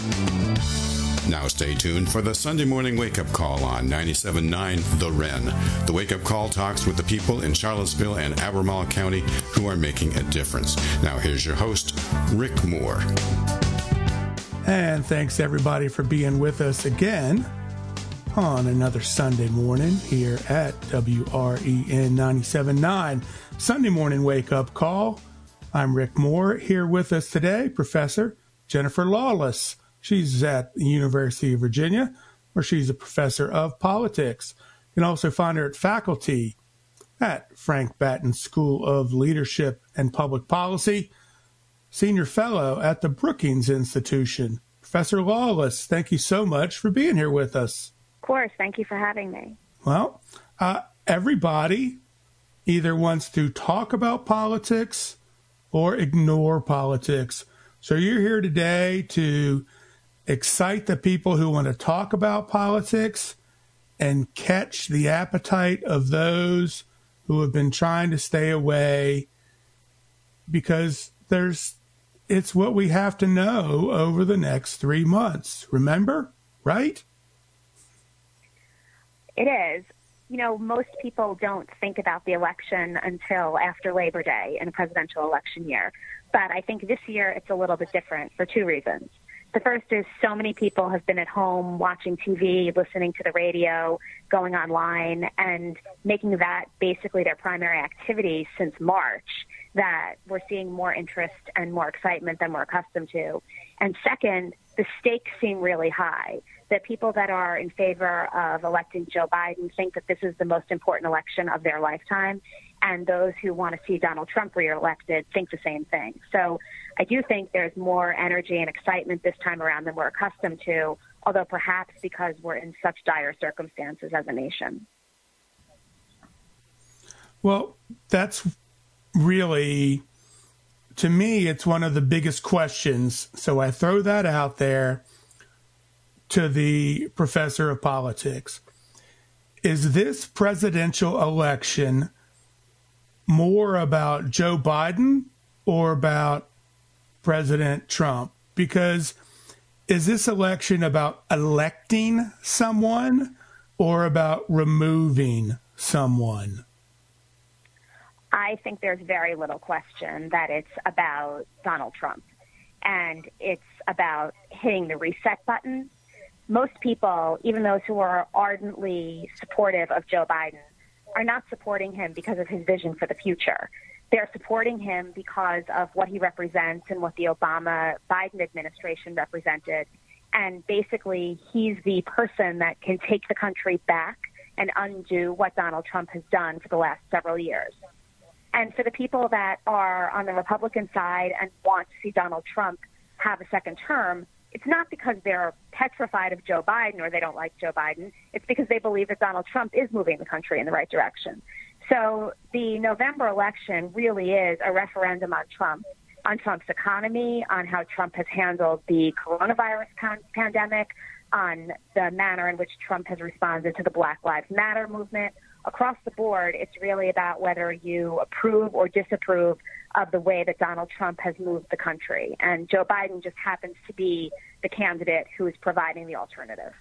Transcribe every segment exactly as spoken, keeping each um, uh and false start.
Now stay tuned for the Sunday morning wake-up call on ninety-seven point nine The Wren. The wake-up call talks with the people in Charlottesville and Albemarle County who are making a difference. Now here's your host, Rick Moore. And thanks everybody for being with us again on another Sunday morning here at W R E N ninety-seven point nine Sunday morning wake-up call. I'm Rick Moore. Here with us today, Professor Jennifer Lawless. She's at the University of Virginia, where she's a professor of politics. You can also find her at faculty at Frank Batten School of Leadership and Public Policy, senior fellow at the Brookings Institution. Professor Lawless, thank you so much for being here with us. Of course. Thank you for having me. Well, uh, everybody either wants to talk about politics or ignore politics. So you're here today to excite the people who want to talk about politics and catch the appetite of those who have been trying to stay away, because there's it's what we have to know over the next three months. Remember, right? It is. You know, most people don't think about the election until after Labor Day in a presidential election year. But I think this year it's a little bit different for two reasons. The first is so many people have been at home watching T V, listening to the radio, going online, and making that basically their primary activity since March, that we're seeing more interest and more excitement than we're accustomed to. And second, the stakes seem really high. The people that are in favor of electing Joe Biden think that this is the most important election of their lifetime, and those who want to see Donald Trump reelected think the same thing. So I do think there's more energy and excitement this time around than we're accustomed to, although perhaps because we're in such dire circumstances as a nation. Well, that's really, to me, it's one of the biggest questions. So I throw that out there to the professor of politics. Is this presidential election more about Joe Biden or about President Trump? Because is this election about electing someone or about removing someone? I think there's very little question that it's about Donald Trump, and it's about hitting the reset button. Most people, even those who are ardently supportive of Joe Biden, are not supporting him because of his vision for the future. They're supporting him because of what he represents and what the Obama-Biden administration represented. And basically, he's the person that can take the country back and undo what Donald Trump has done for the last several years. And for the people that are on the Republican side and want to see Donald Trump have a second term, it's not because they're petrified of Joe Biden or they don't like Joe Biden. It's because they believe that Donald Trump is moving the country in the right direction. So the November election really is a referendum on Trump, on Trump's economy, on how Trump has handled the coronavirus pan- pandemic, on the manner in which Trump has responded to the Black Lives Matter movement. Across the board, it's really about whether you approve or disapprove of the way that Donald Trump has moved the country. And Joe Biden just happens to be the candidate who is providing the alternative.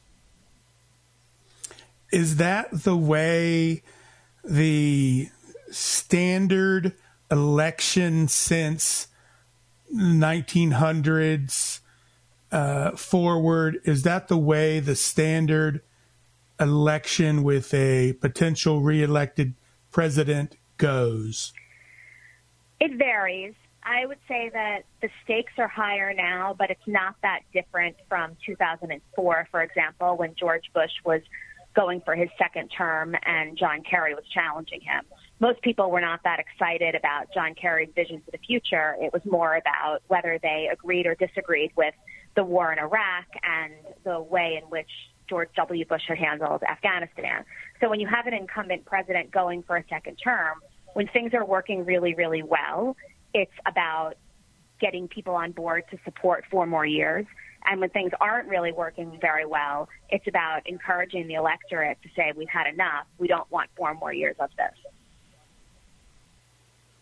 Is that the way the standard election since nineteen hundreds uh, forward, is that the way the standard election with a potential reelected president goes? It varies. I would say that the stakes are higher now, but it's not that different from two thousand four, for example, when George Bush was going for his second term and John Kerry was challenging him. Most people were not that excited about John Kerry's vision for the future. It was more about whether they agreed or disagreed with the war in Iraq and the way in which George W. Bush had handled Afghanistan. So when you have an incumbent president going for a second term, when things are working really, really well, it's about getting people on board to support four more years. And when things aren't really working very well, it's about encouraging the electorate to say, we've had enough. We don't want four more years of this.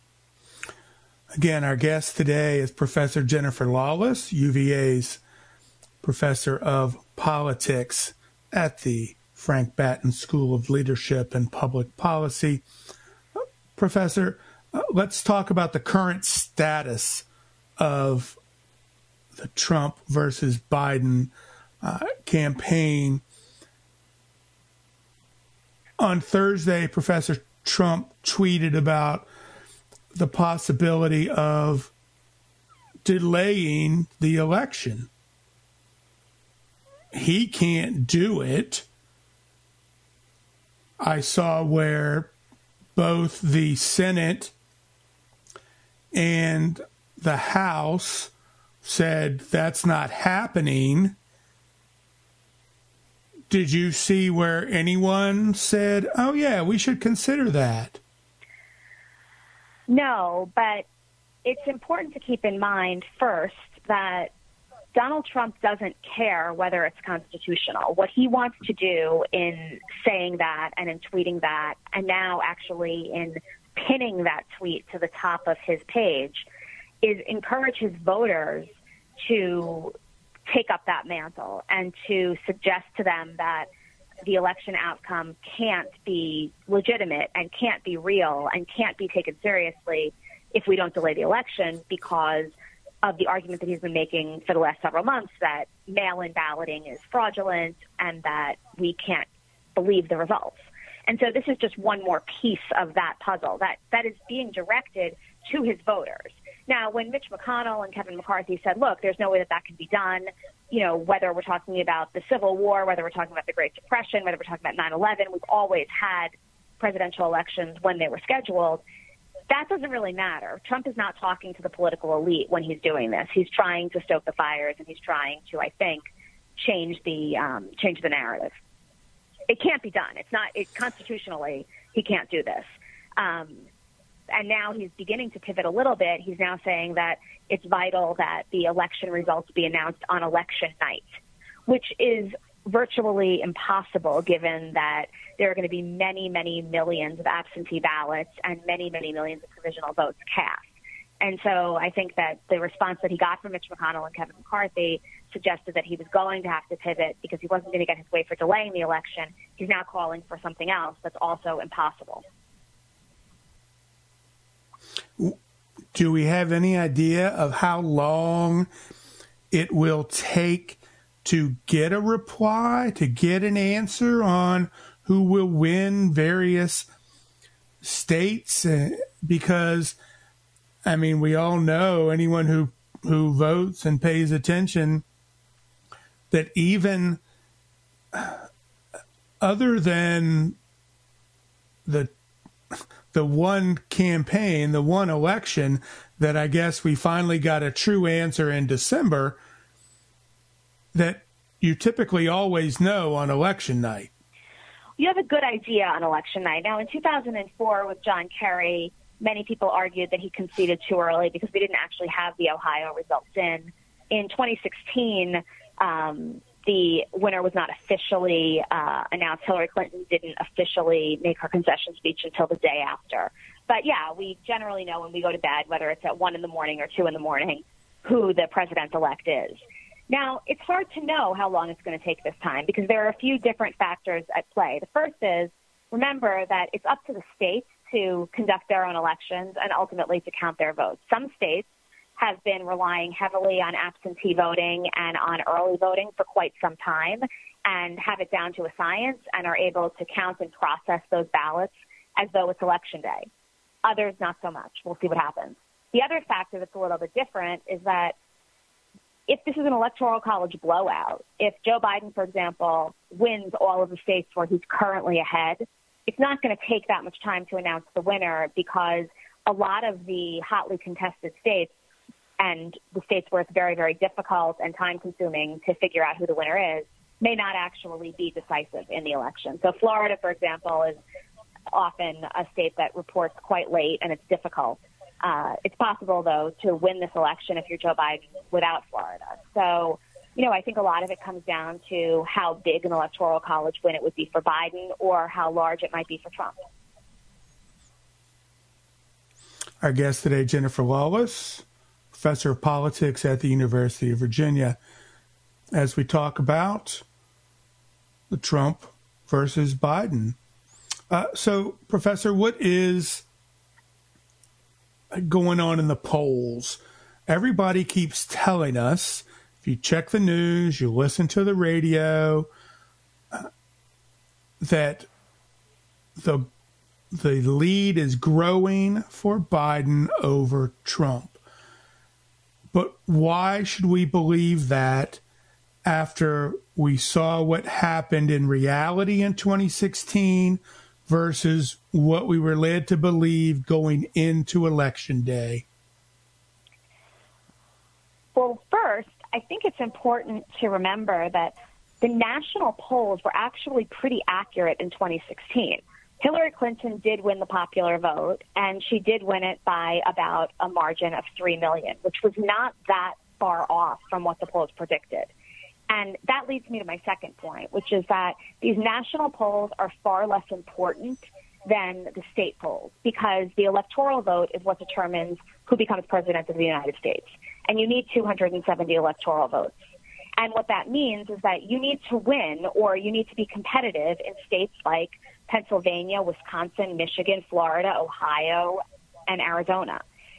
Again, our guest today is Professor Jennifer Lawless, U V A's professor of politics at the Frank Batten School of Leadership and Public Policy. Professor, uh, let's talk about the current status of the Trump versus Biden uh, campaign. On Thursday, Professor Trump tweeted about the possibility of delaying the election. He can't do it. I saw where both the Senate and the House said that's not happening. Did you see where anyone said, oh, yeah, we should consider that? No, but it's important to keep in mind first that Donald Trump doesn't care whether it's constitutional. What he wants to do in saying that and in tweeting that, and now actually in pinning that tweet to the top of his page, is encourage his voters to take up that mantle and to suggest to them that the election outcome can't be legitimate and can't be real and can't be taken seriously if we don't delay the election, because of the argument that he's been making for the last several months that mail-in balloting is fraudulent and that we can't believe the results. And so this is just one more piece of that puzzle that, that is being directed to his voters. Now, when Mitch McConnell and Kevin McCarthy said, look, there's no way that that can be done, you know, whether we're talking about the Civil War, whether we're talking about the Great Depression, whether we're talking about nine eleven, we've always had presidential elections when they were scheduled. That doesn't really matter. Trump is not talking to the political elite when he's doing this. He's trying to stoke the fires, and he's trying to, I think, change the um, change the narrative. It can't be done. It's not it, constitutionally. He can't do this. Um, and now he's beginning to pivot a little bit. He's now saying that it's vital that the election results be announced on election night, which is virtually impossible given that there are going to be many, many millions of absentee ballots and many, many millions of provisional votes cast. And so I think that the response that he got from Mitch McConnell and Kevin McCarthy suggested that he was going to have to pivot because he wasn't going to get his way for delaying the election. He's now calling for something else that's also impossible. Do we have any idea of how long it will take to get a reply, to get an answer on who will win various states? Because, I mean, we all know, anyone who, who votes and pays attention, that even other than the the one campaign, the one election that I guess we finally got a true answer in December, that you typically always know on election night. You have a good idea on election night. Now, in two thousand four with John Kerry, many people argued that he conceded too early because we didn't actually have the Ohio results in. In twenty sixteen, um, the winner was not officially uh, announced. Hillary Clinton didn't officially make her concession speech until the day after. But, yeah, we generally know when we go to bed, whether it's at one in the morning or two in the morning, who the president-elect is. Now, it's hard to know how long it's going to take this time because there are a few different factors at play. The first is, remember that it's up to the states to conduct their own elections and ultimately to count their votes. Some states have been relying heavily on absentee voting and on early voting for quite some time and have it down to a science and are able to count and process those ballots as though it's election day. Others, not so much. We'll see what happens. The other factor that's a little bit different is that if this is an electoral college blowout, if Joe Biden, for example, wins all of the states where he's currently ahead, it's not going to take that much time to announce the winner because a lot of the hotly contested states and the states where it's very, very difficult and time-consuming to figure out who the winner is may not actually be decisive in the election. So Florida, for example, is often a state that reports quite late, and it's difficult. Uh, it's possible, though, to win this election if you're Joe Biden without Florida. So, you know, I think a lot of it comes down to how big an electoral college win it would be for Biden or how large it might be for Trump. Our guest today, Jennifer Lawless, professor of politics at the University of Virginia. as we talk about the Trump versus Biden. Uh, so, Professor, what is going on in the polls? Everybody keeps telling us, if you check the news, you listen to the radio, uh, that the the lead is growing for Biden over Trump. But why should we believe that after we saw what happened in reality in twenty sixteen versus what we were led to believe going into Election Day? Well, first, I think it's important to remember that the national polls were actually pretty accurate in twenty sixteen. Hillary Clinton did win the popular vote, and she did win it by about a margin of three million, which was not that far off from what the polls predicted. And that leads me to my second point, which is that these national polls are far less important than the state polls, because the electoral vote is what determines who becomes president of the United States. And you need two hundred seventy electoral votes. And what that means is that you need to win, or you need to be competitive in states like Pennsylvania, Wisconsin, Michigan, Florida, Ohio, and Arizona.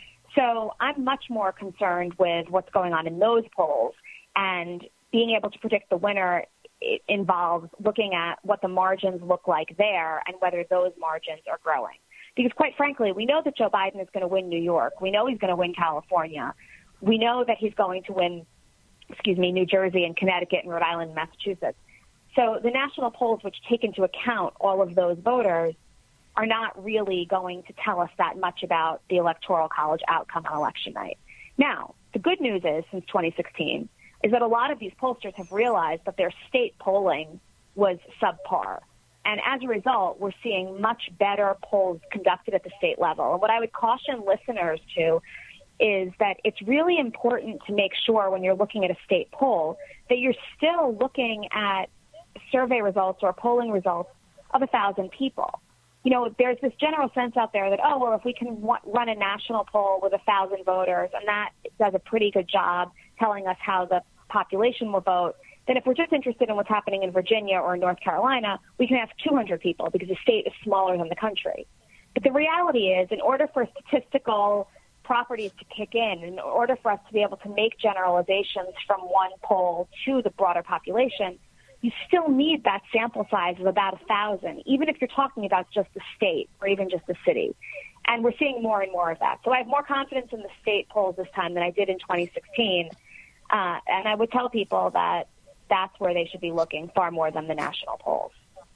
So I'm much more concerned with what's going on in those polls, and being able to predict the winner, it involves looking at what the margins look like there and whether those margins are growing. Because quite frankly, we know that Joe Biden is going to win New York. We know he's going to win California. We know that he's going to win, excuse me, New Jersey and Connecticut and Rhode Island and Massachusetts. So the national polls, which take into account all of those voters, are not really going to tell us that much about the Electoral College outcome on election night. Now, the good news is, since twenty sixteen, is that a lot of these pollsters have realized that their state polling was subpar. And as a result, we're seeing much better polls conducted at the state level. And what I would caution listeners to is that it's really important to make sure when you're looking at a state poll that you're still looking at survey results or polling results of a thousand people. You know, there's this general sense out there that, oh, well, if we can w- run a national poll with a thousand voters and that does a pretty good job telling us how the population will vote, then if we're just interested in what's happening in Virginia or in North Carolina, we can ask two hundred people because the state is smaller than the country. But the reality is, in order for statistical properties to kick in, in order for us to be able to make generalizations from one poll to the broader population, you still need that sample size of about a thousand, even if you're talking about just the state or even just the city. And we're seeing more and more of that. So I have more confidence in the state polls this time than I did in twenty sixteen. Uh, and I would tell people that that's where they should be looking far more than the national polls.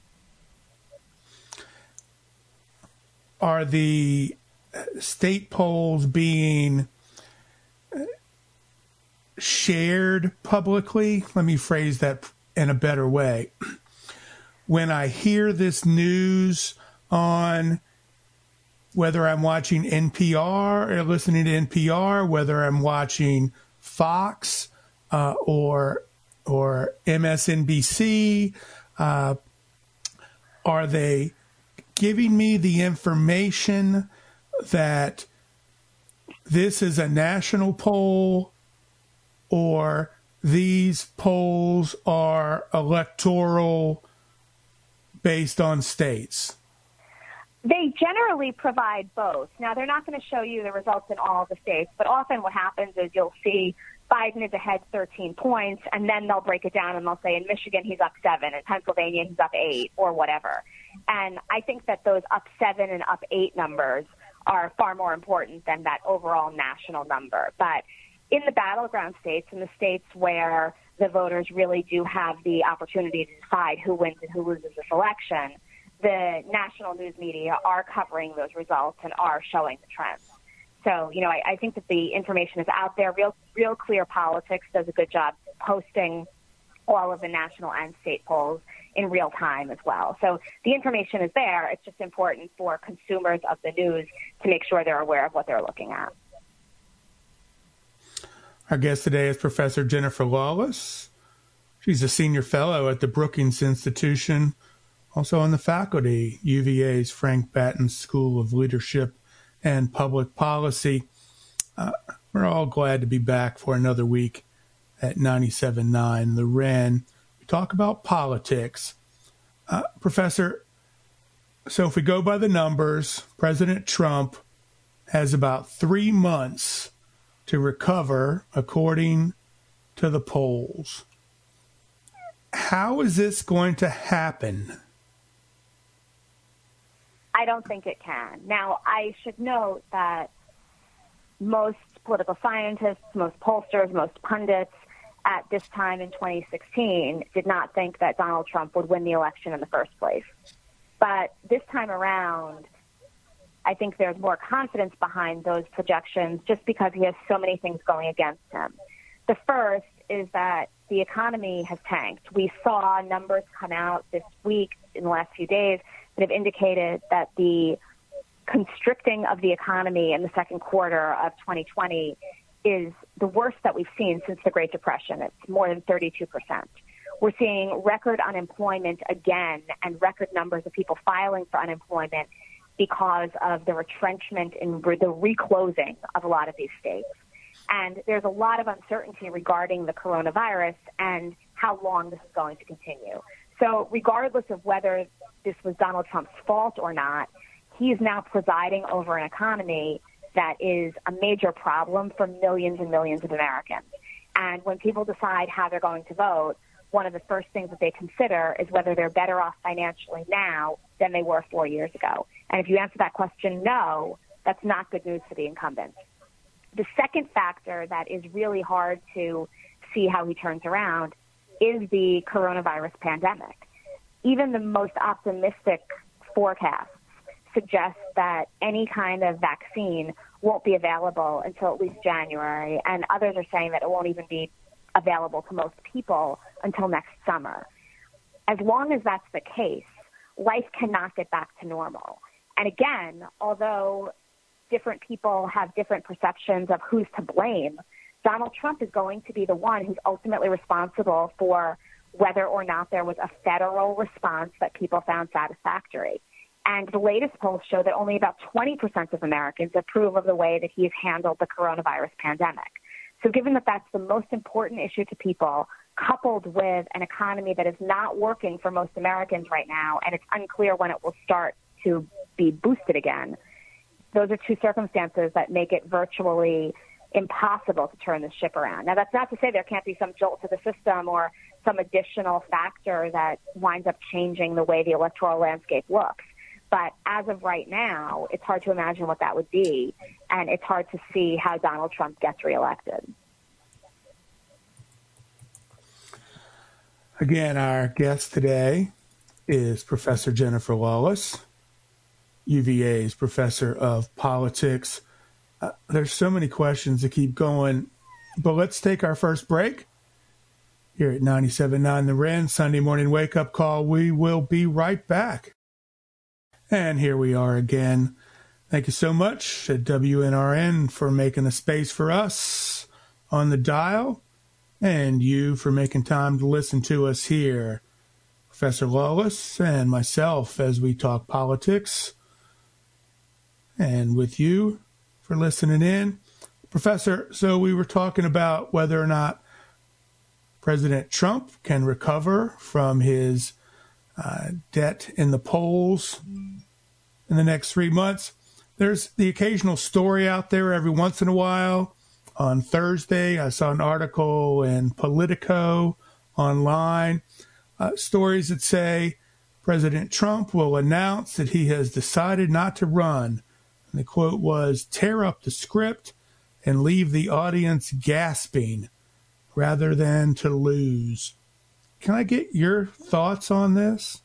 Are the state polls being shared publicly? Let me phrase that in a better way. When I hear this news on whether I'm watching N P R or listening to N P R, whether I'm watching Fox uh, or or M S N B C, uh, are they giving me the information that this is a national poll, or these polls are electoral based on states? They generally provide both. Now, they're not going to show you the results in all of the states, but often what happens is you'll see Biden is ahead thirteen points, and then they'll break it down and they'll say in Michigan he's up seven, in Pennsylvania he's up eight, or whatever. And I think that those up seven and up eight numbers are far more important than that overall national number. But in the battleground states, in the states where the voters really do have the opportunity to decide who wins and who loses this election, the national news media are covering those results and are showing the trends. So, you know, I, I think that the information is out there. Real, Real Clear Politics does a good job posting all of the national and state polls in real time as well. So the information is there. It's just important for consumers of the news to make sure they're aware of what they're looking at. Our guest today is Professor Jennifer Lawless. She's a senior fellow at the Brookings Institution, also on the faculty, U V A's Frank Batten School of Leadership and Public Policy. Uh, we're all glad to be back for another week at ninety-seven point nine The Wren. We talk about politics. Uh, Professor, so if we go by the numbers, President Trump has about three months to recover, according to the polls. How is this going to happen? I don't think it can. Now, I should note that most political scientists, most pollsters, most pundits at this time in twenty sixteen did not think that Donald Trump would win the election in the first place. But this time around, I think there's more confidence behind those projections just because he has so many things going against him. The first is that the economy has tanked. We saw numbers come out this week in the last few days that have indicated that the constricting of the economy in the second quarter of twenty twenty is the worst that we've seen since the Great Depression. It's more than thirty-two percent. We're seeing record unemployment again and record numbers of people filing for unemployment because of the retrenchment and the reclosing of a lot of these states. And there's a lot of uncertainty regarding the coronavirus and how long this is going to continue. So regardless of whether this was Donald Trump's fault or not, he is now presiding over an economy that is a major problem for millions and millions of Americans. And when people decide how they're going to vote, one of the first things that they consider is whether they're better off financially now than they were four years ago. And if you answer that question no, that's not good news for the incumbents. The second factor that is really hard to see how he turns around is the coronavirus pandemic. Even the most optimistic forecasts suggest that any kind of vaccine won't be available until at least January, and others are saying that it won't even be available to most people until next summer. As long as that's the case, life cannot get back to normal. And again, although different people have different perceptions of who's to blame, Donald Trump is going to be the one who's ultimately responsible for whether or not there was a federal response that people found satisfactory. And the latest polls show that only about twenty percent of Americans approve of the way that he's handled the coronavirus pandemic. So given that that's the most important issue to people, coupled with an economy that is not working for most Americans right now, and it's unclear when it will start to be boosted again, those are two circumstances that make it virtually impossible to turn the ship around. Now, that's not to say there can't be some jolt to the system or some additional factor that winds up changing the way the electoral landscape looks. But as of right now, it's hard to imagine what that would be, and it's hard to see how Donald Trump gets reelected. Again, our guest today is Professor Jennifer Lawless, U V A's professor of politics. Uh, there's so many questions to keep going, but let's take our first break. Here at ninety-seven point nine The Wren, Sunday morning wake-up call. We will be right back. And here we are again. Thank you so much at W N R N for making a space for us on the dial, and you for making time to listen to us here. Professor Lawless and myself as we talk politics, and with you for listening in. Professor, so we were talking about whether or not President Trump can recover from his uh, debt in the polls in the next three months. There's the occasional story out there every once in a while. On Thursday, I saw an article in Politico online, uh, stories that say President Trump will announce that he has decided not to run. And the quote was, "Tear up the script and leave the audience gasping rather than to lose." Can I get your thoughts on this?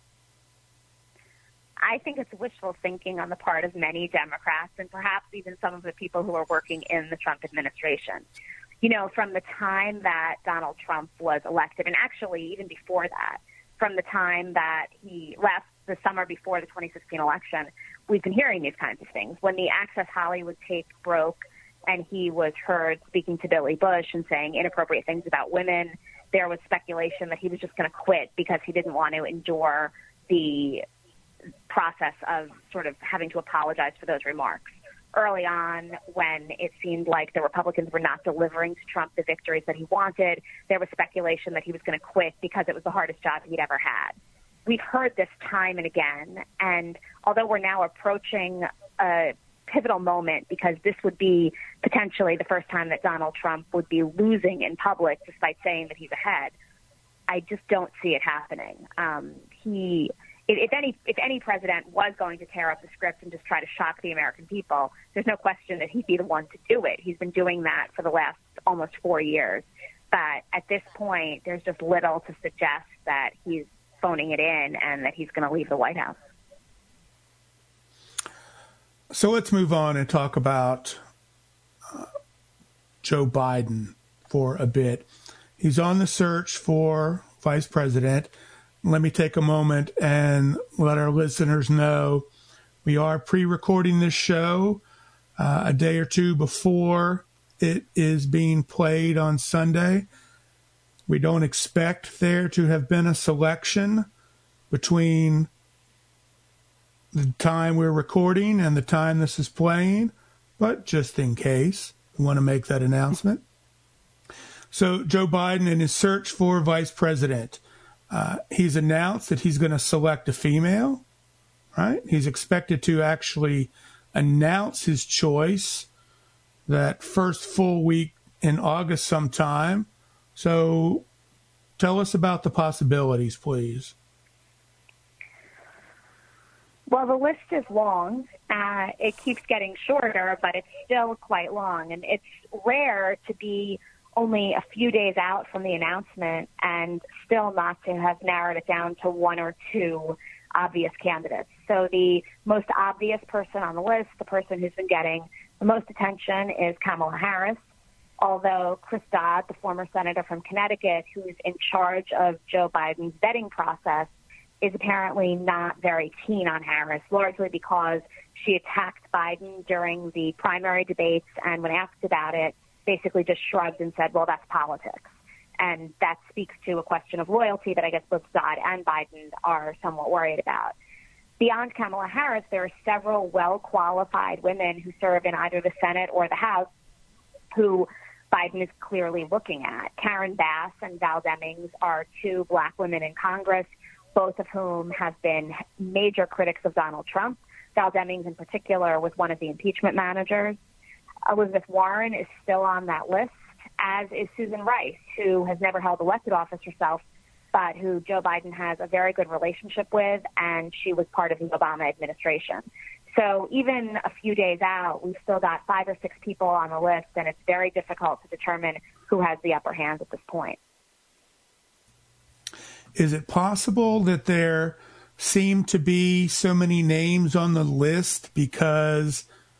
I think it's wishful thinking on the part of many Democrats and perhaps even some of the people who are working in the Trump administration. You know, from the time that Donald Trump was elected, and actually even before that, from the time that he left the summer before the twenty sixteen election, we've been hearing these kinds of things. When the Access Hollywood tape broke and he was heard speaking to Billy Bush and saying inappropriate things about women, there was speculation that he was just going to quit because he didn't want to endure the process of sort of having to apologize for those remarks. early on, when it seemed like the Republicans were not delivering to Trump the victories that he wanted, there was speculation that he was going to quit because it was the hardest job he'd ever had. We've heard this time and again, and although we're now approaching a pivotal moment, because this would be potentially the first time that Donald Trump would be losing in public despite saying that he's ahead, I just don't see it happening. Um, he... If any if any president was going to tear up the script and just try to shock the American people, there's no question that he'd be the one to do it. He's been doing that for the last almost four years. But at this point, there's just little to suggest that he's phoning it in and that he's going to leave the White House. So let's move on and talk about uh, Joe Biden for a bit. He's on the search for vice president. Let me take a moment and let our listeners know we are pre-recording this show uh, a day or two before it is being played on Sunday. We don't expect there to have been a selection between the time we're recording and the time this is playing, but just in case, we want to make that announcement. So Joe Biden in his search for vice president, Uh, he's announced that he's going to select a female, right? He's expected to actually announce his choice that first full week in August sometime. So tell us about the possibilities, please. Well, the list is long. Uh, it keeps getting shorter, but it's still quite long. And it's rare to be only a few days out from the announcement and still not to have narrowed it down to one or two obvious candidates. So the most obvious person on the list, the person who's been getting the most attention, is Kamala Harris, although Chris Dodd, the former senator from Connecticut, who's in charge of Joe Biden's vetting process, is apparently not very keen on Harris, largely because she attacked Biden during the primary debates, and when asked about it, basically just shrugged and said, well, that's politics. And that speaks to a question of loyalty that I guess both Dodd and Biden are somewhat worried about. Beyond Kamala Harris, there are several well-qualified women who serve in either the Senate or the House who Biden is clearly looking at. Karen Bass and Val Demings are two black women in Congress, both of whom have been major critics of Donald Trump. Val Demings in particular was one of the impeachment managers. Elizabeth Warren is still on that list, as is Susan Rice, who has never held elected office herself, but who Joe Biden has a very good relationship with, and she was part of the Obama administration. So even a few days out, we've still got five or six people on the list, and it's very difficult to determine who has the upper hand at this point. Is it possible that there seem to be so many names on the list because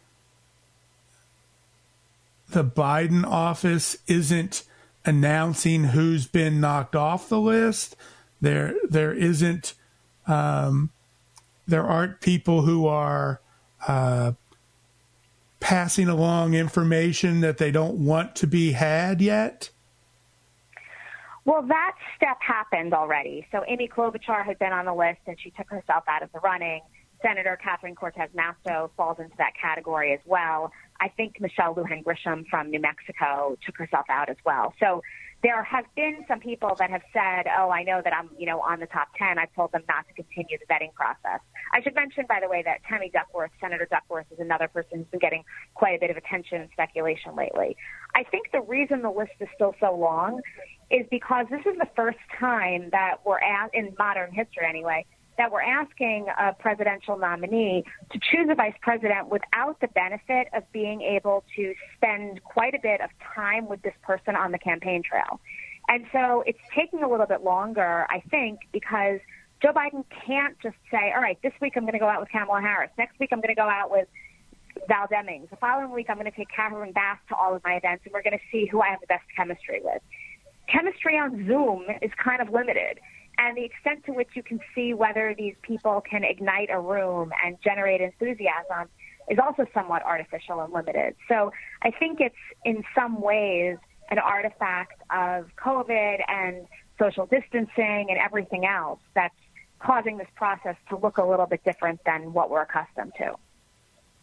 the Biden office isn't announcing who's been knocked off the list? There, there isn't, um, there aren't people who are uh, passing along information that they don't want to be had yet? Well, that step happened already. So Amy Klobuchar had been on the list, and she took herself out of the running. Senator Catherine Cortez Masto falls into that category as well. I think Michelle Lujan Grisham from New Mexico took herself out as well. So there have been some people that have said, oh, I know that I'm, you know, on the top ten. I've told them not to continue the vetting process. I should mention, by the way, that Tammy Duckworth, Senator Duckworth, is another person who's been getting quite a bit of attention and speculation lately. I think the reason the list is still so long is because this is the first time that we're at, in modern history anyway, that we're asking a presidential nominee to choose a vice president without the benefit of being able to spend quite a bit of time with this person on the campaign trail. And so it's taking a little bit longer, I think, because Joe Biden can't just say, all right, this week I'm going to go out with Kamala Harris. Next week I'm going to go out with Val Demings. The following week I'm going to take Karen Bass to all of my events, and we're going to see who I have the best chemistry with. Chemistry on Zoom is kind of limited. And the extent to which you can see whether these people can ignite a room and generate enthusiasm is also somewhat artificial and limited. So I think it's in some ways an artifact of COVID and social distancing and everything else that's causing this process to look a little bit different than what we're accustomed to.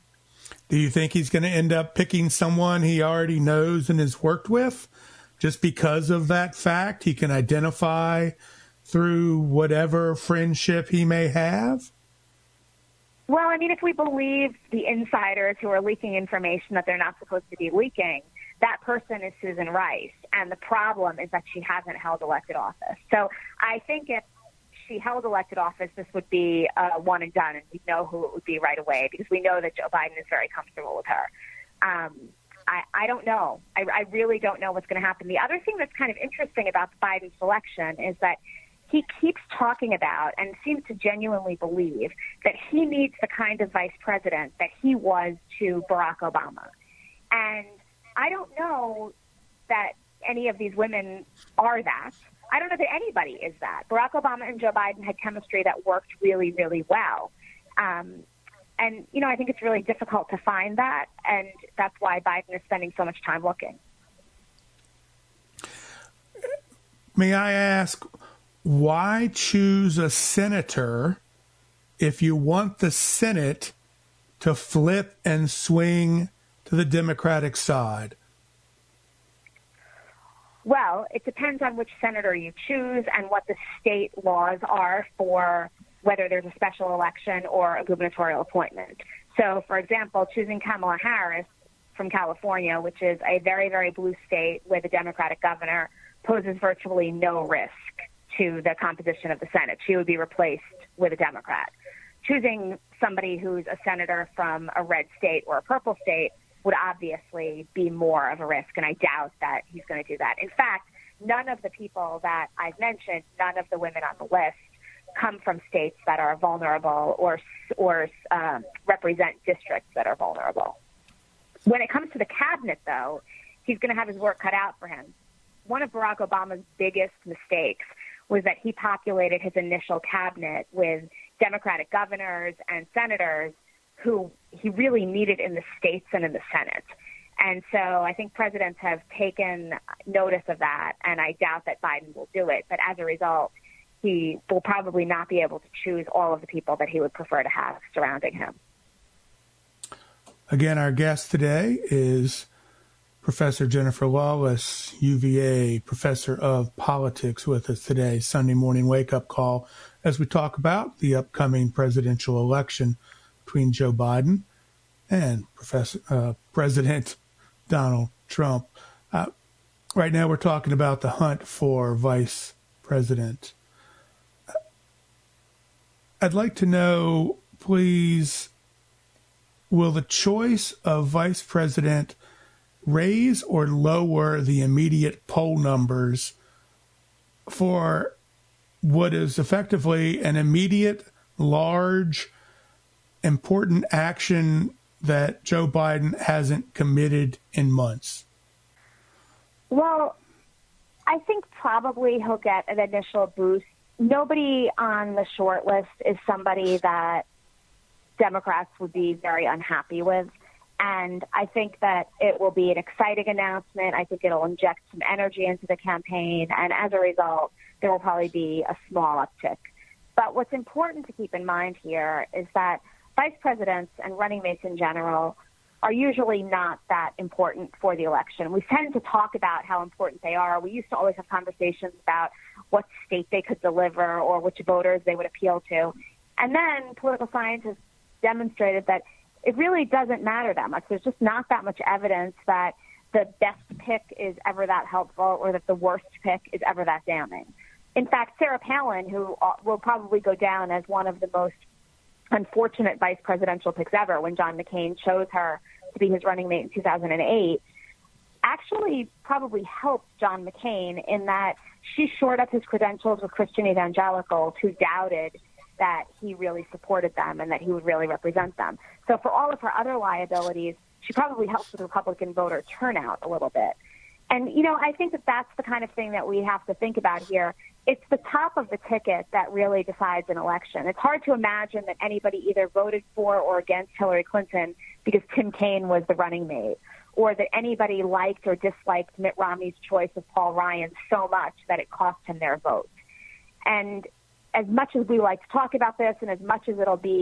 Do you think he's going to end up picking someone he already knows and has worked with just because of that fact? He can identify through whatever friendship he may have? Well, I mean, if we believe the insiders who are leaking information that they're not supposed to be leaking, that person is Susan Rice. And the problem is that she hasn't held elected office. So I think if she held elected office, this would be uh, one and done, and we know who it would be right away because we know that Joe Biden is very comfortable with her. Um, I, I don't know. I, I really don't know what's going to happen. The other thing that's kind of interesting about the Biden selection is that he keeps talking about and seems to genuinely believe that he needs the kind of vice president that he was to Barack Obama. And I don't know that any of these women are that. I don't know that anybody is that. Barack Obama and Joe Biden had chemistry that worked really, really well. Um, and, you know, I think it's really difficult to find that, and that's why Biden is spending so much time looking. May I ask, why choose a senator if you want the Senate to flip and swing to the Democratic side? Well, it depends on which senator you choose and what the state laws are for whether there's a special election or a gubernatorial appointment. So, for example, choosing Kamala Harris from California, which is a very, very blue state with a Democratic governor, poses virtually no risk to the composition of the Senate. She would be replaced with a Democrat. Choosing somebody who's a senator from a red state or a purple state would obviously be more of a risk, and I doubt that he's going to do that. In fact, none of the people that I've mentioned, none of the women on the list, come from states that are vulnerable or or um, represent districts that are vulnerable. When it comes to the cabinet, though, he's going to have his work cut out for him. One of Barack Obama's biggest mistakes was that he populated his initial cabinet with Democratic governors and senators who he really needed in the states and in the Senate. And so I think presidents have taken notice of that, and I doubt that Biden will do it. But as a result, he will probably not be able to choose all of the people that he would prefer to have surrounding him. Again, our guest today is Professor Jennifer Lawless, U V A professor of politics, with us today, Sunday morning wake-up call, as we talk about the upcoming presidential election between Joe Biden and Professor uh, President Donald Trump. Uh, right now we're talking about the hunt for vice president. I'd like to know, please, will the choice of vice president raise or lower the immediate poll numbers for what is effectively an immediate, large, important action that Joe Biden hasn't committed in months? Well, I think probably he'll get an initial boost. Nobody on the short list is somebody that Democrats would be very unhappy with. And I think that it will be an exciting announcement. I think it'll inject some energy into the campaign. And as a result, there will probably be a small uptick. But what's important to keep in mind here is that vice presidents and running mates in general are usually not that important for the election. We tend to talk about how important they are. We used to always have conversations about what state they could deliver or which voters they would appeal to. And then political science has demonstrated that it really doesn't matter that much. There's just not that much evidence that the best pick is ever that helpful or that the worst pick is ever that damning. In fact, Sarah Palin, who will probably go down as one of the most unfortunate vice presidential picks ever when John McCain chose her to be his running mate in two thousand eight, actually probably helped John McCain in that she shored up his credentials with Christian evangelicals who doubted that he really supported them and that he would really represent them. So for all of her other liabilities, she probably helped with Republican voter turnout a little bit. And, you know, I think that that's the kind of thing that we have to think about here. It's the top of the ticket that really decides an election. It's hard to imagine that anybody either voted for or against Hillary Clinton because Tim Kaine was the running mate, or that anybody liked or disliked Mitt Romney's choice of Paul Ryan so much that it cost him their vote. And as much as we like to talk about this and as much as it'll be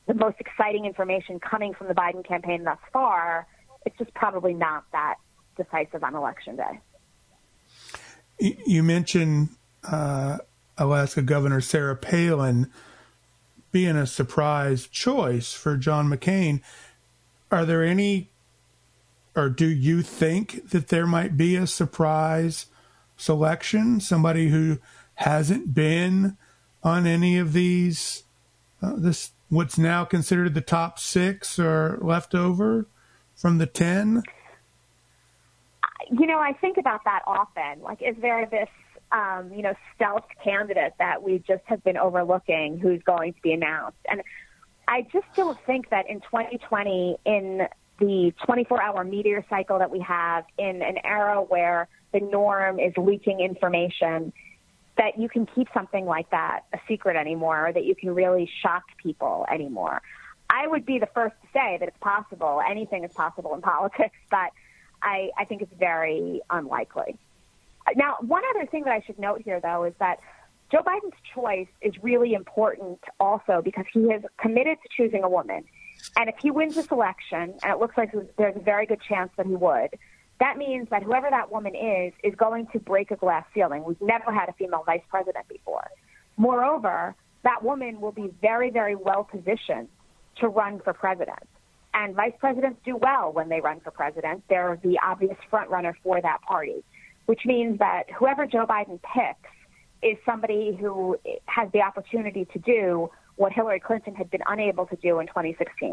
the most exciting information coming from the Biden campaign thus far, it's just probably not that decisive on Election Day. You mentioned uh, Alaska Governor Sarah Palin being a surprise choice for John McCain. Are there any, or do you think that there might be a surprise selection, somebody who hasn't been on any of these, uh, this what's now considered the top six or left over from the ten? You know, I think about that often. Like, is there this, um, you know, stealth candidate that we just have been overlooking who's going to be announced? And I just don't think that in twenty twenty, in the twenty-four hour meteor cycle that we have, in an era where the norm is leaking information, that you can keep something like that a secret anymore, or that you can really shock people anymore. I would be the first to say that it's possible. Anything is possible in politics, but I, I think it's very unlikely. Now, one other thing that I should note here, though, is that Joe Biden's choice is really important also because he has committed to choosing a woman. And if he wins this election, and it looks like there's a very good chance that he would, that means that whoever that woman is is going to break a glass ceiling. We've never had a female vice president before. Moreover, that woman will be very, very well positioned to run for president. And vice presidents do well when they run for president. They're the obvious front runner for that party, which means that whoever Joe Biden picks is somebody who has the opportunity to do what Hillary Clinton had been unable to do in twenty sixteen.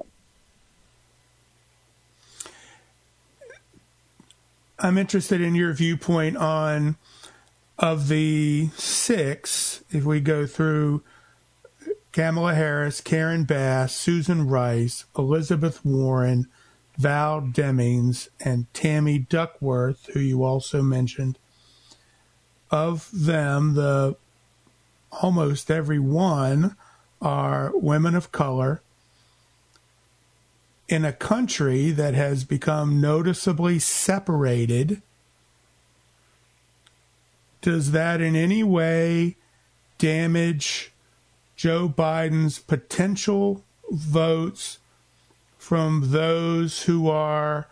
I'm interested in your viewpoint on, of the six, if we go through Kamala Harris, Karen Bass, Susan Rice, Elizabeth Warren, Val Demings, and Tammy Duckworth, who you also mentioned. Of them, the almost every one are women of color in a country that has become noticeably separated. Does that in any way damage Joe Biden's potential votes from those who are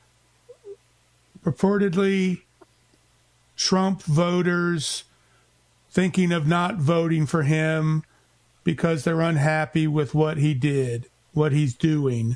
purportedly Trump voters thinking of not voting for him because they're unhappy with what he did, what he's doing?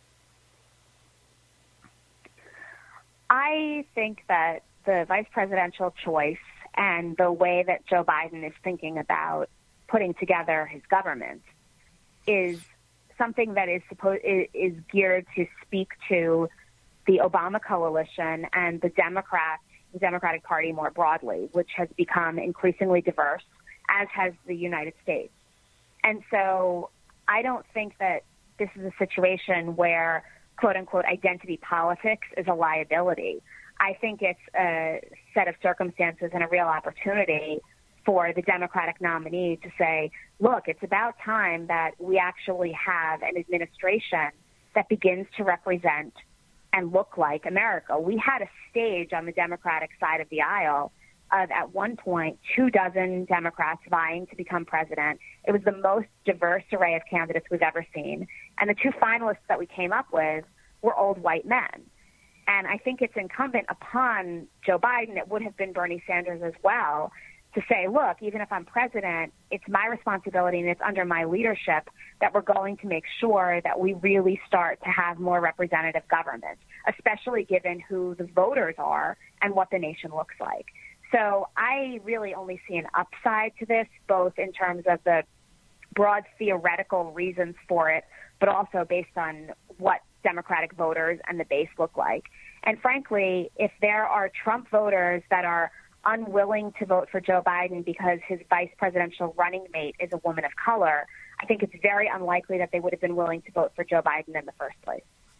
I think that the vice presidential choice and the way that Joe Biden is thinking about putting together his government is something that is supposed is geared to speak to the Obama coalition and the Democrats, the Democratic Party more broadly, which has become increasingly diverse, as has the United States. And so I don't think that this is a situation where, quote unquote, identity politics is a liability. I think it's a set of circumstances and a real opportunity for the Democratic nominee to say, look, it's about time that we actually have an administration that begins to represent and look like America. We had a stage on the Democratic side of the aisle of, at one point, two dozen Democrats vying to become president. It was the most diverse array of candidates we've ever seen. And the two finalists that we came up with were old white men. And I think it's incumbent upon Joe Biden, it would have been Bernie Sanders as well, to say, look, even if I'm president, it's my responsibility and it's under my leadership that we're going to make sure that we really start to have more representative government, especially given who the voters are and what the nation looks like. So I really only see an upside to this, both in terms of the broad theoretical reasons for it, but also based on what Democratic voters and the base look like. And frankly, if there are Trump voters that are unwilling to vote for Joe Biden because his vice presidential running mate is a woman of color, I think it's very unlikely that they would have been willing to vote for Joe Biden in the first place.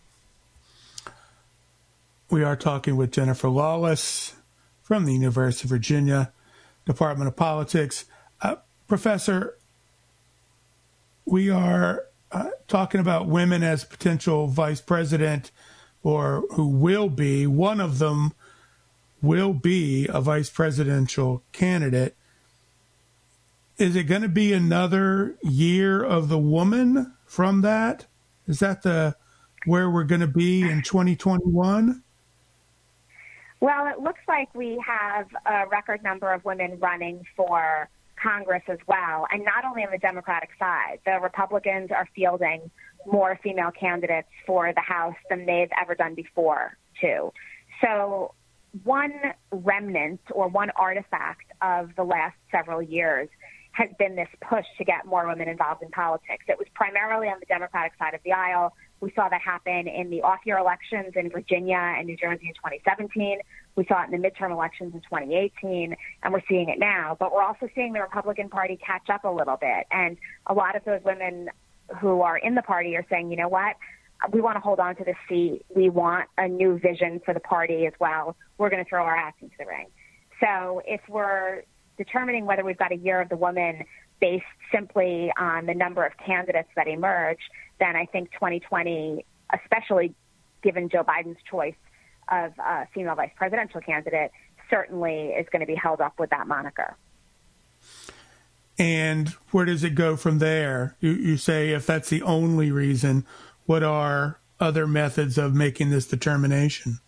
We are talking with Jennifer Lawless from the University of Virginia, Department of Politics. Uh, Professor, we are uh, talking about women as potential vice president, or who will be. One of them will be a vice presidential candidate. Is it going to be another year of the woman from that? Is that the where we're going to be in twenty twenty-one? Well, it looks like we have a record number of women running for Congress as well, and not only on the Democratic side. The Republicans are fielding more female candidates for the House than they've ever done before, too. So one remnant or one artifact of the last several years has been this push to get more women involved in politics. It was primarily on the Democratic side of the aisle. We saw that happen in the off-year elections in Virginia and New Jersey in twenty seventeen. We saw it in the midterm elections in twenty eighteen, and we're seeing it now. But we're also seeing the Republican Party catch up a little bit. And a lot of those women who are in the party are saying, you know what, we want to hold on to this seat. We want a new vision for the party as well. We're going to throw our hats into the ring. So if we're determining whether we've got a year of the woman based simply on the number of candidates that emerge, then I think twenty twenty, especially given Joe Biden's choice of a female vice presidential candidate, certainly is going to be held up with that moniker. And where does it go from there? You, you say if that's the only reason, what are other methods of making this determination?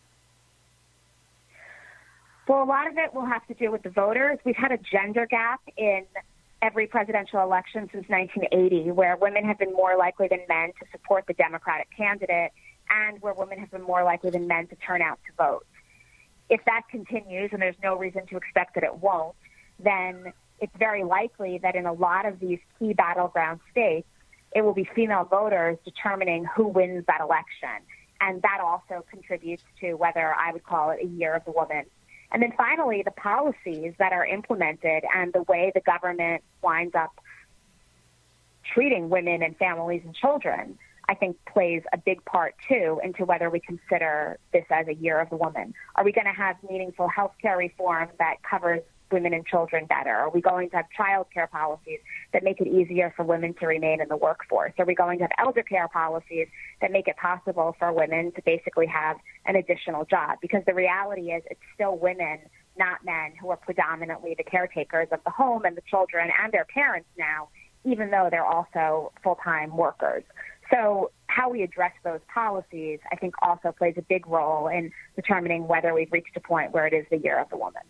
Well, a lot of it will have to do with the voters. We've had a gender gap in every presidential election since nineteen eighty, where women have been more likely than men to support the Democratic candidate and where women have been more likely than men to turn out to vote. If that continues, and there's no reason to expect that it won't, then it's very likely that in a lot of these key battleground states, it will be female voters determining who wins that election. And that also contributes to whether I would call it a year of the woman. And then finally, the policies that are implemented and the way the government winds up treating women and families and children, I think plays a big part, too, into whether we consider this as a year of the woman. Are we going to have meaningful health care reform that covers women and children better? Are we going to have child care policies that make it easier for women to remain in the workforce? Are we going to have elder care policies that make it possible for women to basically have an additional job? Because the reality is it's still women, not men, who are predominantly the caretakers of the home and the children and their parents now, even though they're also full-time workers. So how we address those policies, I think, also plays a big role in determining whether we've reached a point where it is the year of the woman.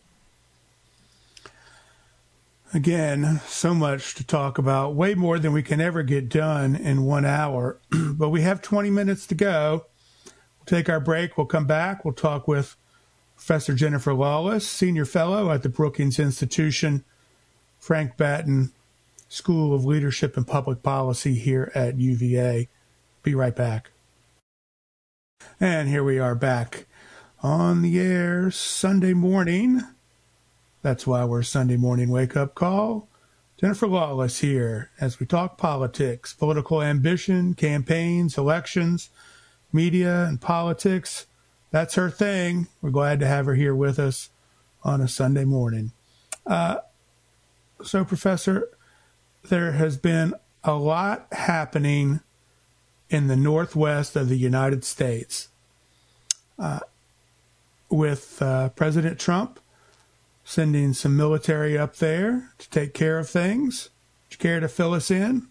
Again, so much to talk about, way more than we can ever get done in one hour. But we have twenty minutes to go. We'll take our break. We'll come back. We'll talk with Professor Jennifer Lawless, Senior Fellow at the Brookings Institution, Frank Batten School of Leadership and Public Policy here at U V A. Be right back. And here we are back on the air Sunday morning. That's why we're Sunday morning wake-up call. Jennifer Lawless here as we talk politics, political ambition, campaigns, elections, media, and politics. That's her thing. We're glad to have her here with us on a Sunday morning. Uh, so, Professor, there has been a lot happening in the Northwest of the United States uh, with uh, President Trump sending some military up there to take care of things. Would you care to fill us in?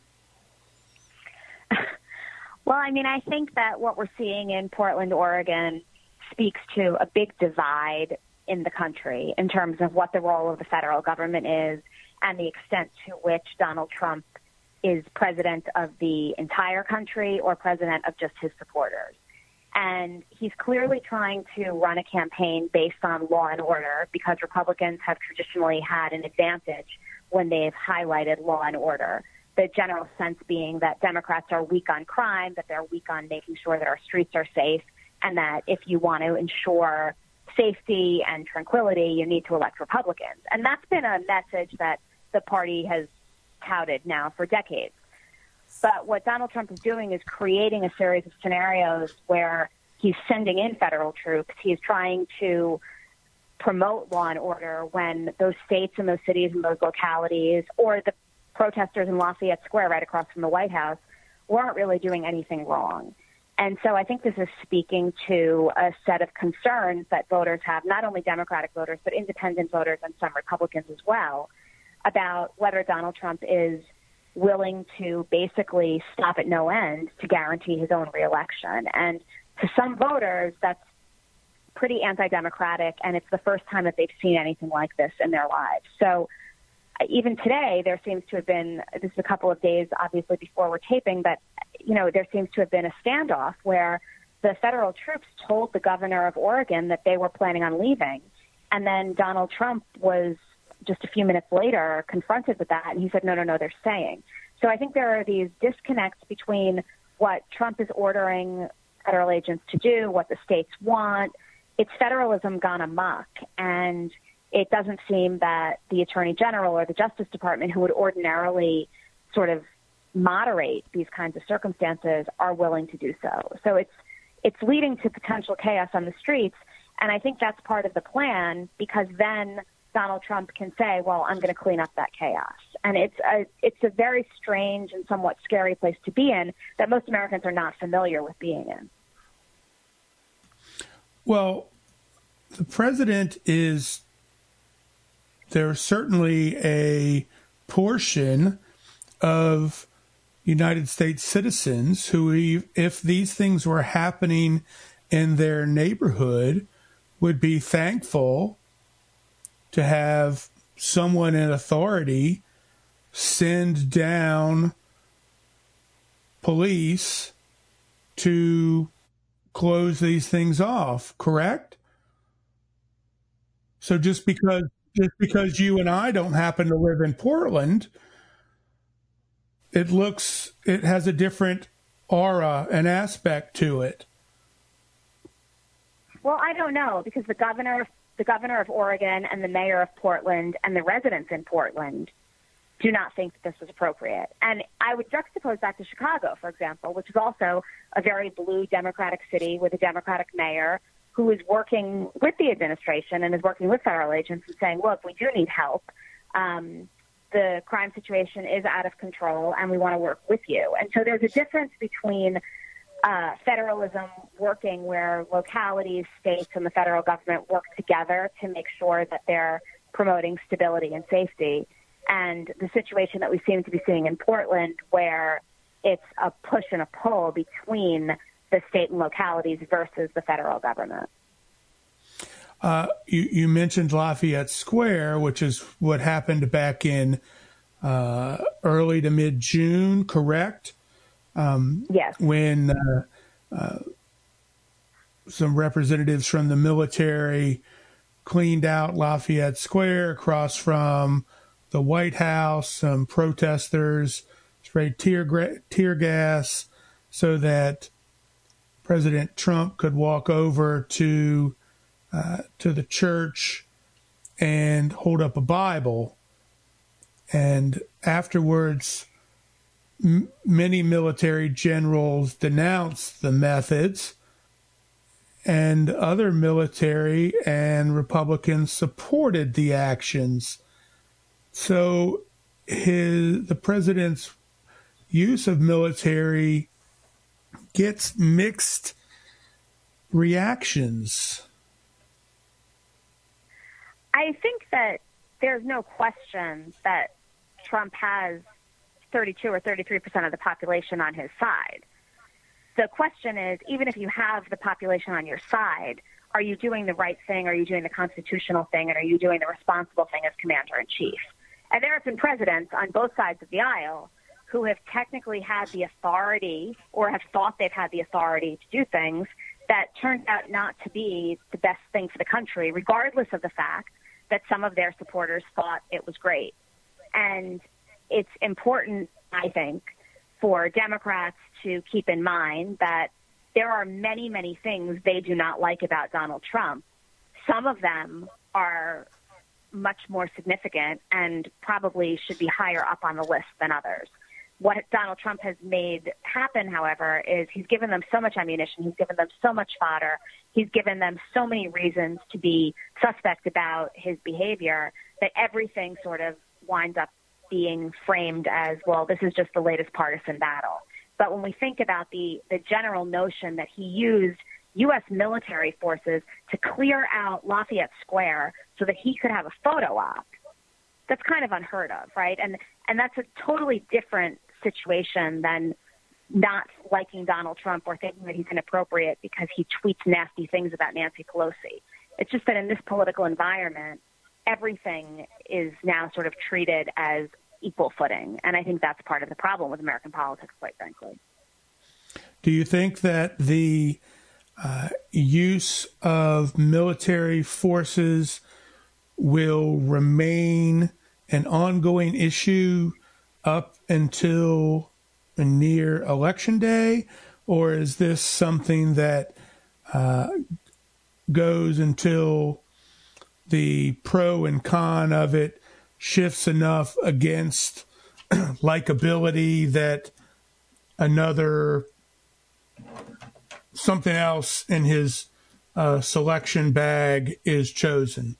Well, I mean, I think that what we're seeing in Portland, Oregon, speaks to a big divide in the country in terms of what the role of the federal government is and the extent to which Donald Trump is president of the entire country or president of just his supporters. And he's clearly trying to run a campaign based on law and order because Republicans have traditionally had an advantage when they've highlighted law and order. The general sense being that Democrats are weak on crime, that they're weak on making sure that our streets are safe, and that if you want to ensure safety and tranquility, you need to elect Republicans. And that's been a message that the party has touted now for decades. But what Donald Trump is doing is creating a series of scenarios where he's sending in federal troops. He's trying to promote law and order when those states and those cities and those localities or the protesters in Lafayette Square right across from the White House weren't really doing anything wrong. And so I think this is speaking to a set of concerns that voters have, not only Democratic voters, but independent voters and some Republicans as well, about whether Donald Trump is willing to basically stop at no end to guarantee his own reelection. And to some voters, that's pretty anti-democratic, and it's the first time that they've seen anything like this in their lives. So even today, there seems to have been, this is a couple of days, obviously, before we're taping, but, you know, there seems to have been a standoff where the federal troops told the governor of Oregon that they were planning on leaving. And then Donald Trump was just a few minutes later confronted with that, and he said, no, no, no, they're staying. So I think there are these disconnects between what Trump is ordering federal agents to do, what the states want. It's federalism gone amok, and it doesn't seem that the Attorney General or the Justice Department, who would ordinarily sort of moderate these kinds of circumstances, are willing to do so. So it's it's leading to potential chaos on the streets, and I think that's part of the plan, because then Donald Trump can say, well, I'm going to clean up that chaos. And it's a, it's a very strange and somewhat scary place to be in that most Americans are not familiar with being in. Well, the president is, there's certainly a portion of United States citizens who, if these things were happening in their neighborhood, would be thankful to have someone in authority send down police to close these things off, correct? So just because just because you and I don't happen to live in Portland, it looks it has a different aura and aspect to it. Well, I don't know, because the governor the governor of Oregon and the mayor of Portland and the residents in Portland do not think that this is appropriate. And I would juxtapose that to Chicago, for example, which is also a very blue Democratic city with a Democratic mayor who is working with the administration and is working with federal agents and saying, look, we do need help. Um, the crime situation is out of control, and we want to work with you. And so there's a difference between uh, federalism working where localities, states, and the federal government work together to make sure that they're promoting stability and safety, and the situation that we seem to be seeing in Portland, where it's a push and a pull between the state and localities versus the federal government. Uh, you, you mentioned Lafayette Square, which is what happened back in uh, early to mid-June, correct? Um, yes. When uh, uh, some representatives from the military cleaned out Lafayette Square across from the White House. Some protesters sprayed tear, gra- tear gas so that President Trump could walk over to uh, to the church and hold up a Bible. And afterwards, m- many military generals denounced the methods, and other military and Republicans supported the actions. So his, the president's use of military gets mixed reactions. I think that there's no question that Trump has thirty-two or thirty-three percent of the population on his side. The question is, even if you have the population on your side, are you doing the right thing? Are you doing the constitutional thing? And are you doing the responsible thing as commander-in-chief? And there have been presidents on both sides of the aisle who have technically had the authority or have thought they've had the authority to do things that turned out not to be the best thing for the country, regardless of the fact that some of their supporters thought it was great. And it's important, I think, for Democrats to keep in mind that there are many, many things they do not like about Donald Trump. Some of them are much more significant and probably should be higher up on the list than others. What Donald Trump has made happen, however, is he's given them so much ammunition, he's given them so much fodder, he's given them so many reasons to be suspect about his behavior that everything sort of winds up being framed as, well, this is just the latest partisan battle. But when we think about the, the general notion that he used U S military forces to clear out Lafayette Square so that he could have a photo op, that's kind of unheard of, right? And and that's a totally different situation than not liking Donald Trump or thinking that he's inappropriate because he tweets nasty things about Nancy Pelosi. It's just that in this political environment, everything is now sort of treated as equal footing. And I think that's part of the problem with American politics, quite frankly. Do you think that the uh, use of military forces will remain an ongoing issue up until near Election Day? Or is this something that uh, goes until the pro and con of it shifts enough against likability that another something else in his uh, selection bag is chosen?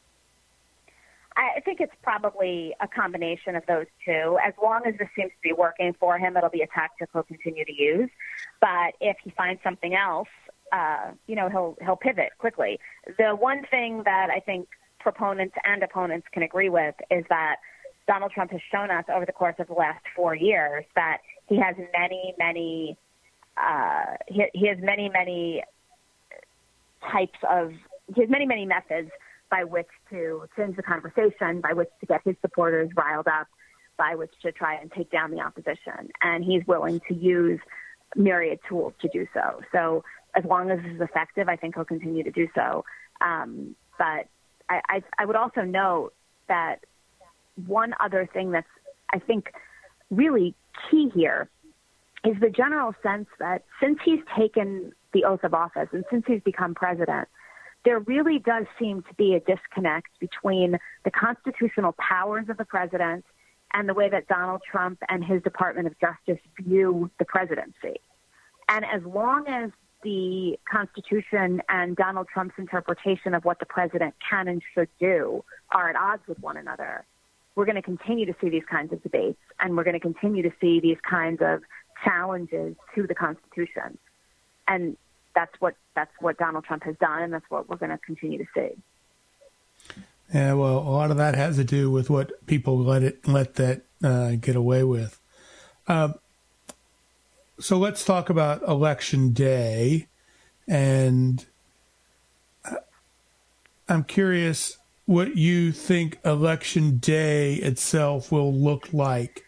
I think it's probably a combination of those two. As long as this seems to be working for him, it'll be a tactic he'll continue to use. But if he finds something else, uh, you know, he'll he'll pivot quickly. The one thing that I think proponents and opponents can agree with is that Donald Trump has shown us over the course of the last four years that he has many, many, uh, he, he has many, many types of, he has many, many methods by which to change the conversation, by which to get his supporters riled up, by which to try and take down the opposition. And he's willing to use myriad tools to do so. So as long as this is effective, I think he'll continue to do so. Um, but I, I, I would also note that one other thing that's, I think, really key here is the general sense that since he's taken the oath of office and since he's become president, there really does seem to be a disconnect between the constitutional powers of the president and the way that Donald Trump and his Department of Justice view the presidency. And as long as the Constitution and Donald Trump's interpretation of what the president can and should do are at odds with one another, we're going to continue to see these kinds of debates, and we're going to continue to see these kinds of challenges to the Constitution. And that's what that's what Donald Trump has done, and that's what we're going to continue to see. Yeah, well, a lot of that has to do with what people let it let that uh, get away with. Uh, so let's talk about Election Day, and I'm curious what you think Election Day itself will look like.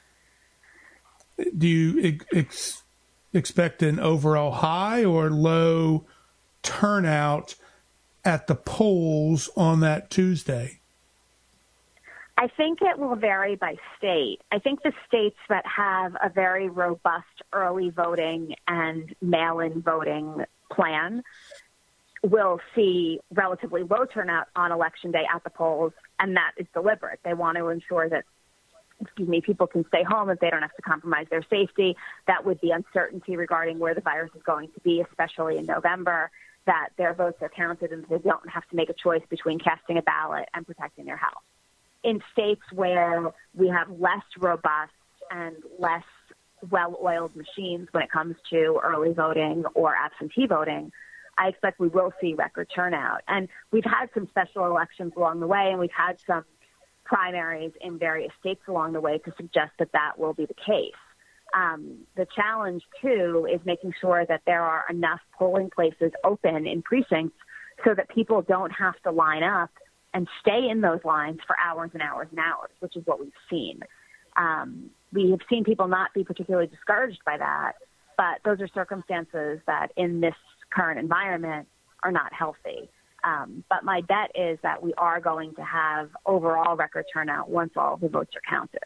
Do you ex- expect an overall high or low turnout at the polls on that Tuesday? I think it will vary by state. I think the states that have a very robust early voting and mail-in voting plan will see relatively low turnout on Election Day at the polls, and that is deliberate. They want to ensure that, excuse me, people can stay home if they don't have to compromise their safety. That would be uncertainty regarding where the virus is going to be, especially in November, that their votes are counted and they don't have to make a choice between casting a ballot and protecting their health. In states where we have less robust and less well-oiled machines when it comes to early voting or absentee voting, I expect we will see record turnout. And we've had some special elections along the way, and we've had some primaries in various states along the way to suggest that that will be the case. Um, the challenge, too, is making sure that there are enough polling places open in precincts so that people don't have to line up and stay in those lines for hours and hours and hours, which is what we've seen. Um, we have seen people not be particularly discouraged by that, but those are circumstances that in this current environment are not healthy. Um, but my bet is that we are going to have overall record turnout once all the votes are counted.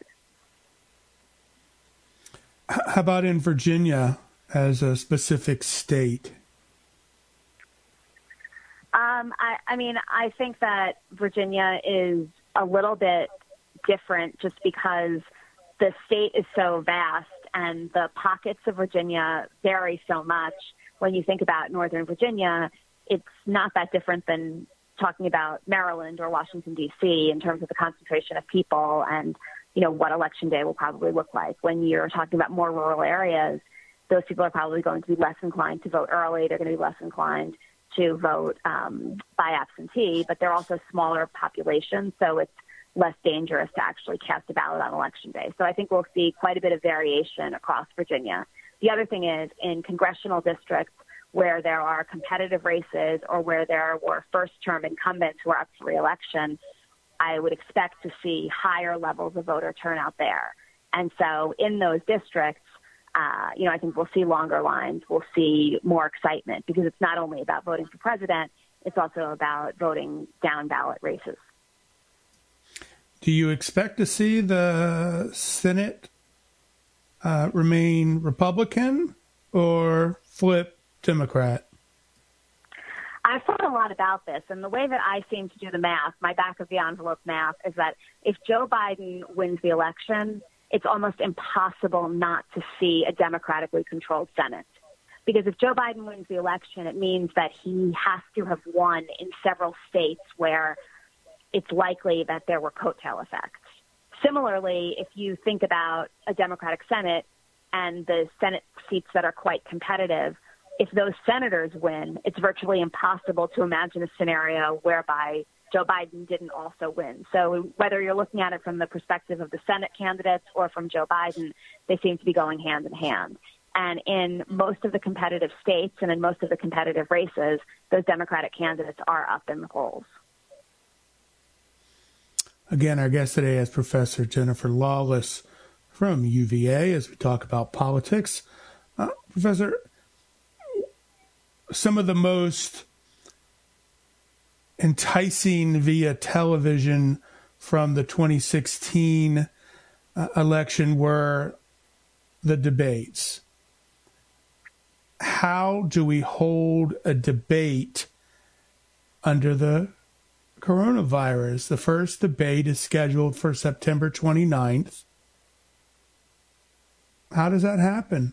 How about in Virginia as a specific state? Um, I, I mean, I think that Virginia is a little bit different just because the state is so vast and the pockets of Virginia vary so much. When you think about Northern Virginia, it's not that different than talking about Maryland or Washington, D C in terms of the concentration of people and, you know, what Election Day will probably look like. When you're talking about more rural areas, those people are probably going to be less inclined to vote early. They're going to be less inclined to vote um, by absentee, but they're also smaller populations. So it's less dangerous to actually cast a ballot on Election Day. So I think we'll see quite a bit of variation across Virginia. The other thing is in congressional districts where there are competitive races or where there were first-term incumbents who are up for re-election, I would expect to see higher levels of voter turnout there. And so in those districts, uh, you know, I think we'll see longer lines. We'll see more excitement because it's not only about voting for president, it's also about voting down ballot races. Do you expect to see the Senate uh, remain Republican or flip Democrat? I've thought a lot about this, and the way that I seem to do the math, my back-of-the-envelope math, is that if Joe Biden wins the election, it's almost impossible not to see a democratically controlled Senate. Because if Joe Biden wins the election, it means that he has to have won in several states where it's likely that there were coattail effects. Similarly, if you think about a Democratic Senate and the Senate seats that are quite competitive, if those senators win, it's virtually impossible to imagine a scenario whereby Joe Biden didn't also win. So whether you're looking at it from the perspective of the Senate candidates or from Joe Biden, they seem to be going hand in hand. And in most of the competitive states and in most of the competitive races, those Democratic candidates are up in the polls. Again, our guest today is Professor Jennifer Lawless from U V A as we talk about politics. Uh, Professor, some of the most enticing via television from the twenty sixteen uh, election were the debates. How do we hold a debate under the coronavirus? The first debate is scheduled for September twenty-ninth. How does that happen?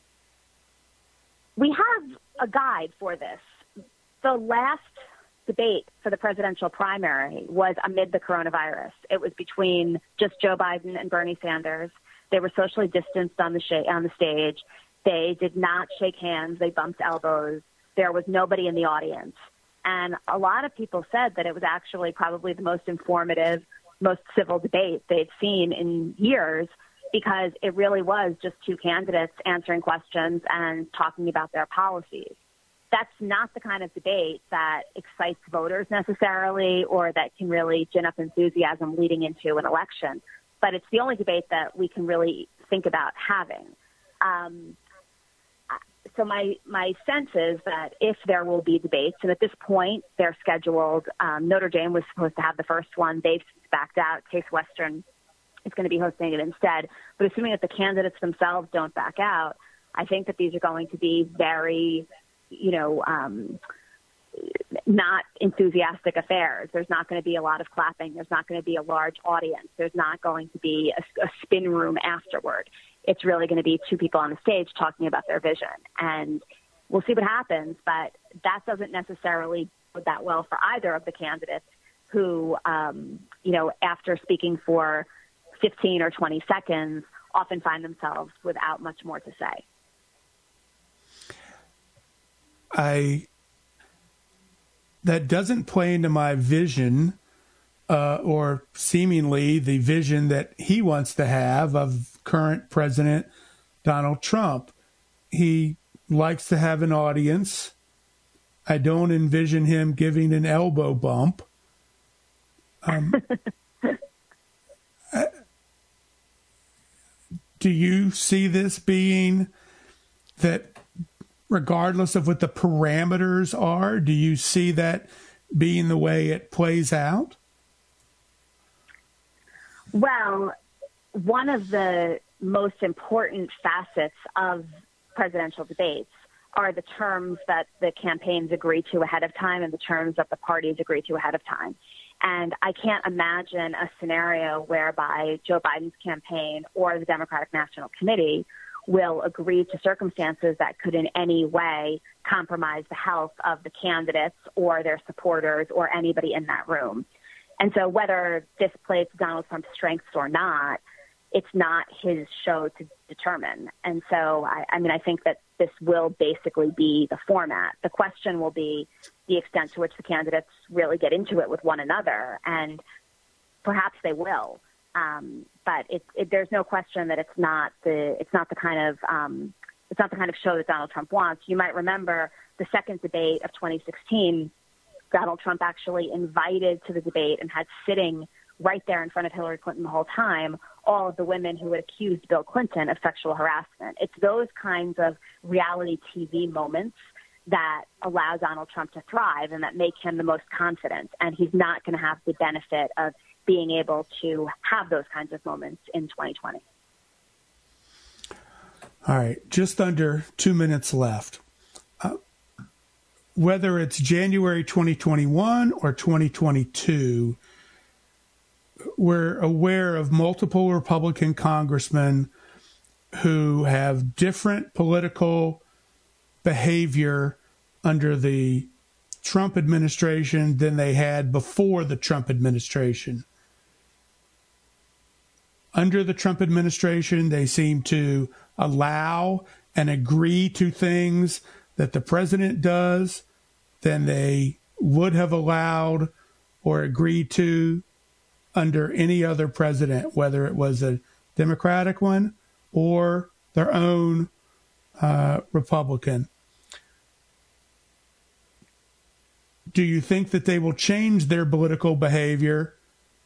We have a guide for this. The last debate for the presidential primary was amid the coronavirus. It was between just Joe Biden and Bernie Sanders. They were socially distanced on the sh- on the stage. They did not shake hands. They bumped elbows. There was nobody in the audience. And a lot of people said that it was actually probably the most informative, most civil debate they'd seen in years because it really was just two candidates answering questions and talking about their policies. That's not the kind of debate that excites voters necessarily or that can really gin up enthusiasm leading into an election. But it's the only debate that we can really think about having. Um, so my, my sense is that if there will be debates, and at this point they're scheduled, um, Notre Dame was supposed to have the first one. They've backed out. Case Western is going to be hosting it instead. But assuming that the candidates themselves don't back out, I think that these are going to be very, you know, um, not enthusiastic affairs. There's not going to be a lot of clapping. There's not going to be a large audience. There's not going to be a, a spin room afterward. It's really going to be two people on the stage talking about their vision. And we'll see what happens, but that doesn't necessarily go that well for either of the candidates who, um, you know, after speaking for fifteen or twenty seconds, often find themselves without much more to say. I that doesn't play into my vision uh, or seemingly the vision that he wants to have of current President Donald Trump. He likes to have an audience. I don't envision him giving an elbow bump. Um, uh, do you see this being that regardless of what the parameters are, do you see that being the way it plays out? Well, one of the most important facets of presidential debates are the terms that the campaigns agree to ahead of time and the terms that the parties agree to ahead of time. And I can't imagine a scenario whereby Joe Biden's campaign or the Democratic National Committee will agree to circumstances that could in any way compromise the health of the candidates or their supporters or anybody in that room. And so whether this plays to Donald Trump's strengths or not, it's not his show to determine. And so, I, I mean, I think that this will basically be the format. The question will be the extent to which the candidates really get into it with one another. And perhaps they will. Um, but it, it, there's no question that it's not the it's not the kind of um, it's not the kind of show that Donald Trump wants. You might remember the second debate of twenty sixteen. Donald Trump actually invited to the debate and had sitting right there in front of Hillary Clinton the whole time all of the women who had accused Bill Clinton of sexual harassment. It's those kinds of reality T V moments that allow Donald Trump to thrive and that make him the most confident. And he's not going to have the benefit of being able to have those kinds of moments in twenty twenty. All right, just under two minutes left. Uh, whether it's January twenty twenty-one or twenty twenty-two, we're aware of multiple Republican congressmen who have different political behavior under the Trump administration than they had before the Trump administration. Under the Trump administration, they seem to allow and agree to things that the president does than they would have allowed or agreed to under any other president, whether it was a Democratic one or their own uh, Republican. Do you think that they will change their political behavior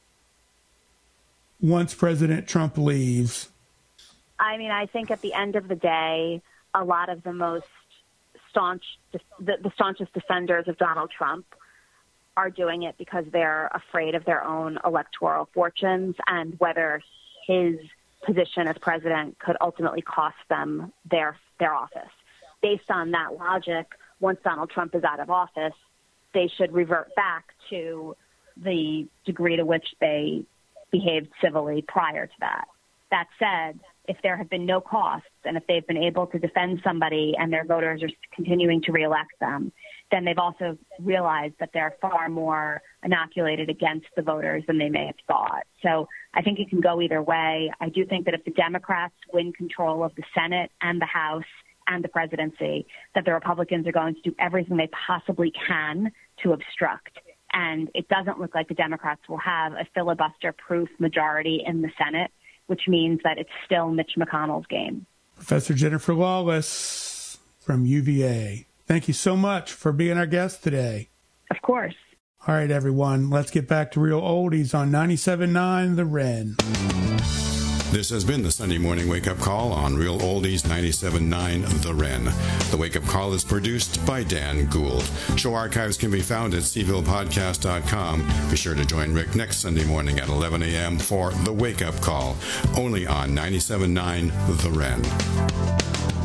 once President Trump leaves? I mean, I think at the end of the day, a lot of the most staunch, the, the staunchest defenders of Donald Trump are doing it because they're afraid of their own electoral fortunes and whether his position as president could ultimately cost them their their office. Based on that logic, once Donald Trump is out of office, they should revert back to the degree to which they behaved civilly prior to that. That said, if there have been no costs and if they've been able to defend somebody and their voters are continuing to reelect them, then they've also realized that they're far more inoculated against the voters than they may have thought. So I think it can go either way. I do think that if the Democrats win control of the Senate and the House and the presidency, that the Republicans are going to do everything they possibly can to obstruct. And it doesn't look like the Democrats will have a filibuster-proof majority in the Senate, which means that it's still Mitch McConnell's game. Professor Jennifer Lawless from U V A, thank you so much for being our guest today. Of course. All right, everyone, let's get back to Real Oldies on ninety-seven point nine The Wren. This has been the Sunday Morning Wake Up Call on Real Oldies ninety-seven point nine The Wren. The Wake Up Call is produced by Dan Gould. Show archives can be found at c ville podcast dot com. Be sure to join Rick next Sunday morning at eleven a.m. for The Wake Up Call, only on ninety-seven point nine The Wren.